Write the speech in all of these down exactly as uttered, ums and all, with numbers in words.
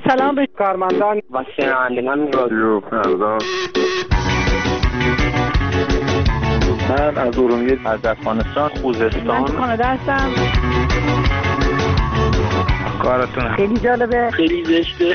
سلام به کارمندان و شنوندگان رادیو فردا. من از ارومیه، از افغانستان، خوزستان. من تو کانادا هستم. کارتون خیلی جالبه، خیلی زشته.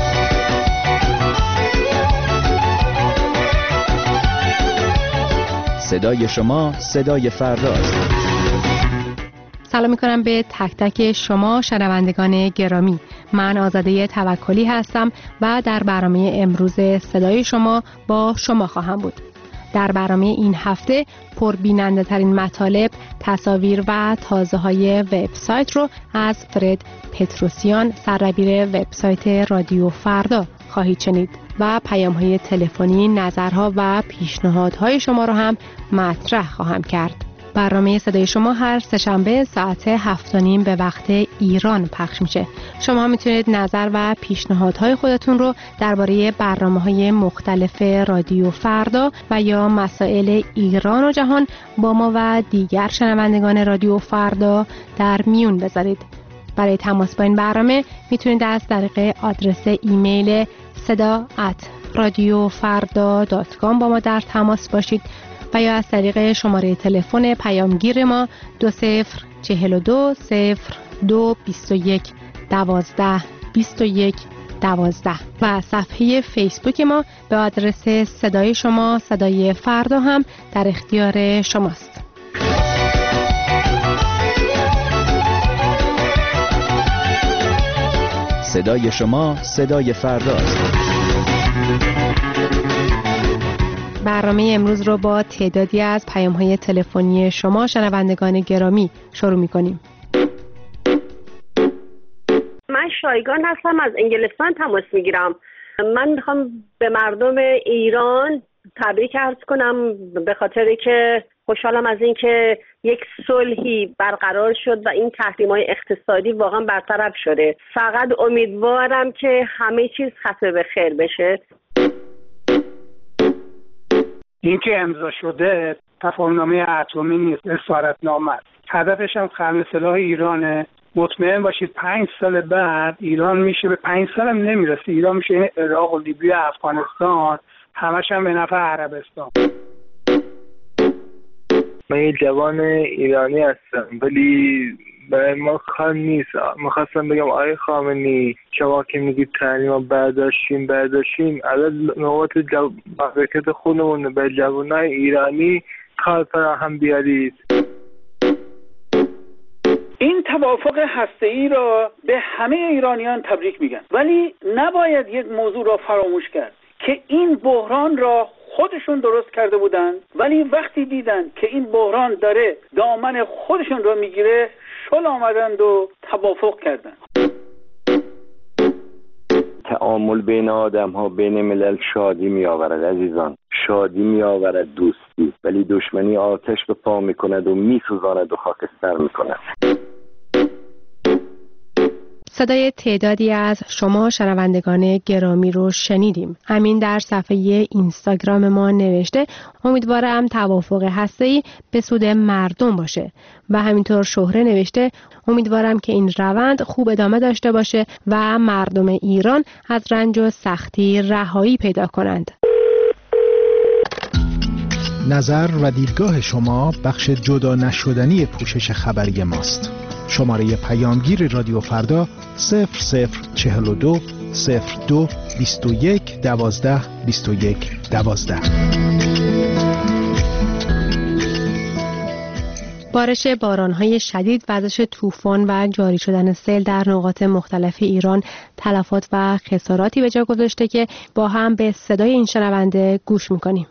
صدای شما صدای فرداست. سلام میکنم به تک تک شما شنوندگان گرامی. من آزاده توکلی هستم و در برنامه امروز صدای شما با شما خواهم بود. در برنامه این هفته پربیننده ترین مطالب، تصاویر و تازه های وبسایت رو از فرد پتروسیان، سردبیر وبسایت رادیو فردا خواهید شنید و پیام های تلفنی، نظرها و پیشنهادهای شما رو هم مطرح خواهم کرد. برنامه صدای شما هر سه‌شنبه ساعت هفت و نیم به وقت ایران پخش میشه. شما میتونید نظر و پیشنهادهای خودتون رو درباره برنامه‌های مختلف رادیو فردا و یا مسائل ایران و جهان با ما و دیگر شنوندگان رادیو فردا در میون بذارید. برای تماس با این برنامه میتونید از طریق آدرس ایمیل صدا ات رادیو فردا دات کام با ما در تماس باشید و یا از طریق شماره تلفن پیامگیر ما دو صفر چهل و دو صفر دو بیست و یک دوازده بیست و یک دوازده و صفحه فیسبوک ما به آدرس صدای شما صدای فردا هم در اختیار شماست. صدای شما صدای فرداست. برنامه امروز رو با تعدادی از پیام‌های تلفنی شما شنوندگان گرامی شروع می‌کنیم. من شایگان هستم، از انگلستان تماس میگیرم. من میخوام به مردم ایران تبریک عرض کنم به خاطر که خوشحالم از این که یک صلحی برقرار شد و این تحریم‌های اقتصادی واقعا برطرف شده. فقط امیدوارم که همه چیز ختم به خیر بشه. این که امضا شده تفاهم‌نامه اتمی نیست، اسارتنامه است. هدفش هم خرم سلاح ایرانه. مطمئن باشید پنج سال بعد ایران میشه، به پنج سال هم نمیرسه، ایران میشه عراق و لیبی و افغانستان، همش هم به نفع عربستان. من یه جوان ایرانی هستم ولی برای ما کار نیست. میخواستم بگم آقای خامنه‌ای، شما که میگید تحریم برداشتیم برداشتیم الان نوبت مملکت خودمون به جوانای ایرانی کار فراهم بیارید. این توافق هسته‌ای را به همه ایرانیان تبریک میگن، ولی نباید یک موضوع را فراموش کرد که این بحران را خودشون درست کرده بودن، ولی وقتی دیدن که این بحران داره دامن خودشون را میگیره شل آمدند و توافق کردن. تعامل بین آدم ها، بین ملل شادی می آورد عزیزان، شادی می آورد دوستی، ولی دشمنی آتش به پا می کند و می سوزاند و خاکستر می کند. صدای تعدادی از شما شنوندگان گرامی رو شنیدیم. همین در صفحه اینستاگرام ما نوشته امیدوارم توافق هسته‌ای به سود مردم باشه و همینطور شهره نوشته امیدوارم که این روند خوب ادامه داشته باشه و مردم ایران از رنج و سختی رهایی پیدا کنند. نظر و دیدگاه شما بخش جدا نشدنی پوشش خبری ماست. شماره پیامگیر رادیو فردا صفر صفر چهل و دو صفر دو بیست و یک دوازده بیست و یک دوازده. بارش باران‌های شدید، وزش طوفان و جاری شدن سیل در نقاط مختلف ایران تلفات و خساراتی به جا گذاشته که با هم به صدای این شنونده گوش می‌کنیم.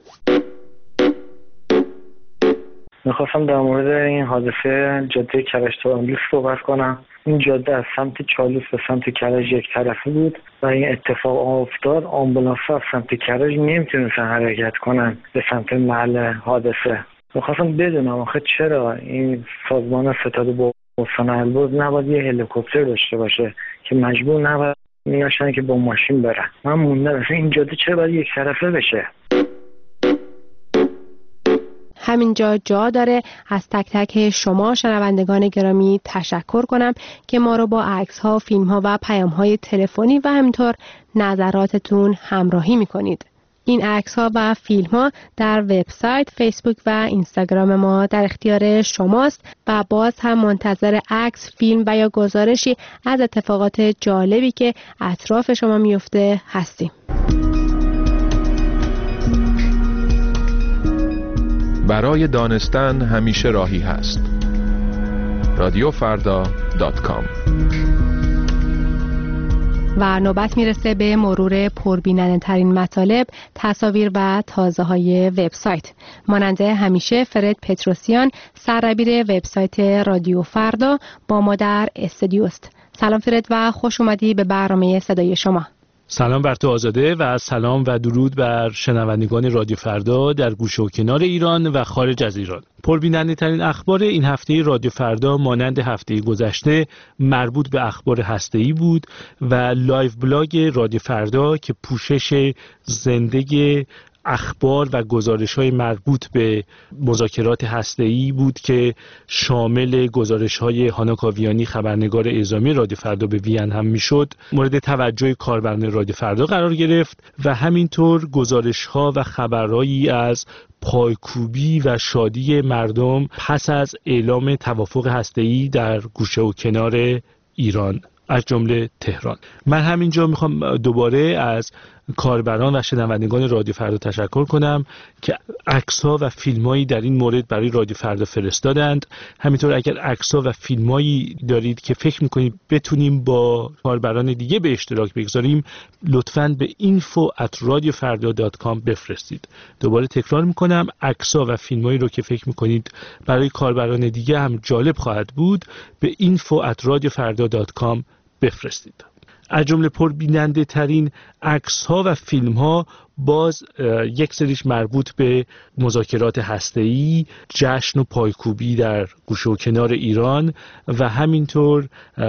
میخواستم در مورد این حادثه جاده کرج تا اندیس صحبت کنم. این جاده از سمت چالوس به سمت کرج یک طرفه بود و این اتفاق افتاد. آمبولانس ها از سمت کرج نمیتونستن حرکت کنن به سمت محل حادثه. میخواستم بدونم آخه چرا این سازمان ستاد بستان البرز نباید یه هلیکوپتر داشته باشه که مجبور نباید میاشن که با ماشین برن. من موندم این جاده چرا باید یک طرفه بشه؟ همینجا جا داره از تک تک شما شنوندگان گرامی تشکر کنم که ما رو با عکس ها، فیلم ها و پیام های تلفنی و همینطور نظراتتون همراهی میکنید. این عکس ها و فیلم ها در وبسایت، فیسبوک و اینستاگرام ما در اختیار شماست و باز هم منتظر عکس، فیلم و یا گزارشی از اتفاقات جالبی که اطراف شما میفته هستیم. برای دانستن همیشه راهی هست. رادیو فردا دات کام. و نوبت میرسه به مرور پربیننده ترین مطالب، تصاویر و تازه های وبسایت. مانند همیشه فرد پتروسیان، سردبیر وبسایت رادیو فردا، با ما در استودیو است. سلام فرد و خوش اومدی به برنامه صدای شما. سلام بر تو آزاده و سلام و درود بر شنوندگان رادیو فردا در گوشه و کنار ایران و خارج از ایران. پربیننده ترین اخبار این هفته رادیو فردا مانند هفته گذشته مربوط به اخبار هسته‌ای بود و لایو بلاگ رادیو فردا که پوشش زنده اخبار و گزارش‌های مربوط به مذاکرات هسته‌ای بود که شامل گزارش‌های هانا کاویانی، خبرنگار اعزامی رادیو فردا به وین هم میشد، مورد توجه کاربران رادیو فردا قرار گرفت و همینطور گزارش‌ها و خبرهایی از پایکوبی و شادی مردم پس از اعلام توافق هسته‌ای در گوشه و کنار ایران از جمله تهران. من همینجا میخوام دوباره از کاربران و شنوندگان رادیو فردا تشکر کنم که عکس‌ها و فیلم‌هایی در این مورد برای رادیو فردا فرستادند. همینطور اگر عکس‌ها و فیلم‌هایی دارید که فکر می‌کنید بتونیم با کاربران دیگه به اشتراک بگذاریم، لطفاً به اینفو ات رادیو فردا دات کام بفرستید. دوباره تکرار می‌کنم، عکس‌ها و فیلم‌هایی رو که فکر می‌کنید برای کاربران دیگه هم جالب خواهد بود، به اینفو ات رادیو فردا دات کام بفرستید. از جمله پربیننده ترین عکس ها و فیلم ها باز یک سریش مربوط به مذاکرات هسته‌ای، جشن و پایکوبی در گوشه و کنار ایران و همینطور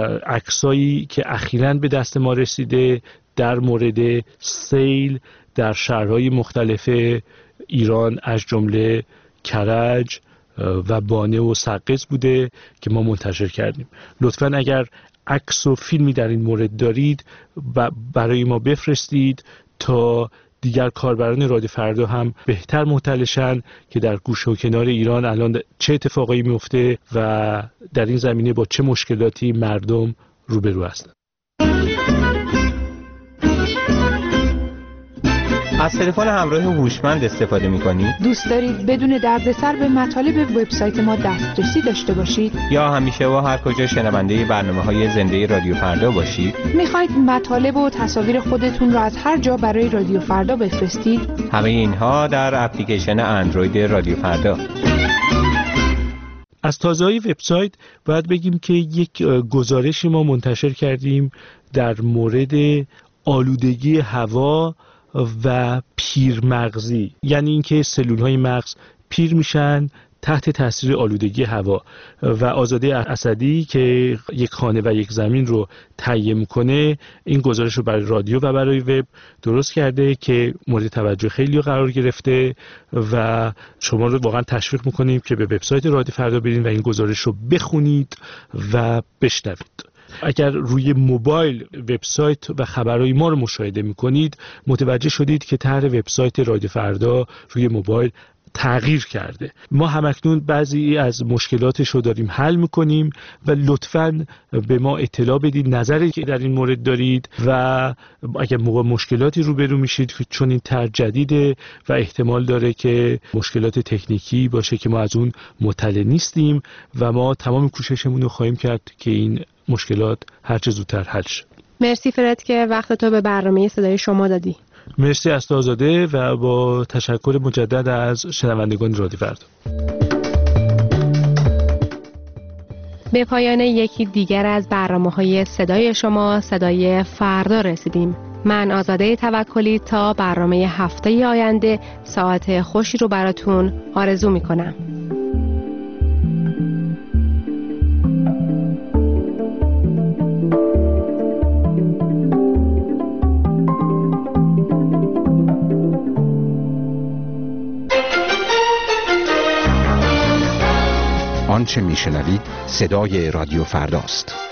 عکسایی که اخیراً به دست ما رسیده در مورد سیل در شهرهای مختلف ایران از جمله کرج و بانه و سقز بوده که ما منتشر کردیم. لطفاً اگر عکس و فیلمی در این مورد دارید برای ما بفرستید تا دیگر کاربران رادیو فردا هم بهتر مطلع شن که در گوشه و کنار ایران الان چه اتفاقایی میفته و در این زمینه با چه مشکلاتی مردم روبرو هستند. از تلفن همراه هوشمند استفاده می‌کنید؟ دوست دارید بدون دردسر به مطالب وبسایت ما دسترسی داشته باشید؟ یا همیشه و هر کجا شنونده برنامه‌های زنده رادیو فردا باشید؟ می‌خواید مطالب و تصاویر خودتون را از هر جا برای رادیو فردا بفرستید؟ همه اینها در اپلیکیشن اندروید رادیو فردا. از تازه‌های وبسایت باید بگیم که یک گزارشی ما منتشر کردیم در مورد آلودگی هوا و پیرمغزی، یعنی اینکه سلول‌های مغز پیر میشن تحت تاثیر آلودگی هوا و آزاده اسدی که یک خانه و یک زمین رو تهیه میکنه این گزارش رو برای رادیو و برای وب درست کرده که مورد توجه خیلی قرار گرفته و شما رو واقعا تشویق میکنیم که به وبسایت رادیو فردا برید و این گزارش رو بخونید و بشنوید. اگر روی موبایل وبسایت و خبرهای ما رو مشاهده میکنید متوجه شدید که طرح وبسایت رادیو فردا روی موبایل تغییر کرده. ما همکنون بعضی از مشکلاتش رو داریم حل میکنیم و لطفاً به ما اطلاع بدید نظری که در این مورد دارید و اگر موقع مشکلاتی روبرو میشید چون این طرح جدیده و احتمال داره که مشکلات تکنیکی باشه که ما از اون مطلع نیستیم و ما تمام کوششمون رو خواهیم کرد که این مشکلات هرچه زودتر حل شه. مرسی فرد که وقت تو به برنامه صدای شما دادی. مرسی از تو آزاده و با تشکر مجدد از شنوندگان رادیو فردا. به پایان یکی دیگر از برنامه‌های صدای شما، صدای فردا رسیدیم. من آزاده توکلی تا برنامه هفته آینده ساعت خوشی رو براتون آرزو می‌کنم. آنچه میشنوید صدای رادیو فرداست.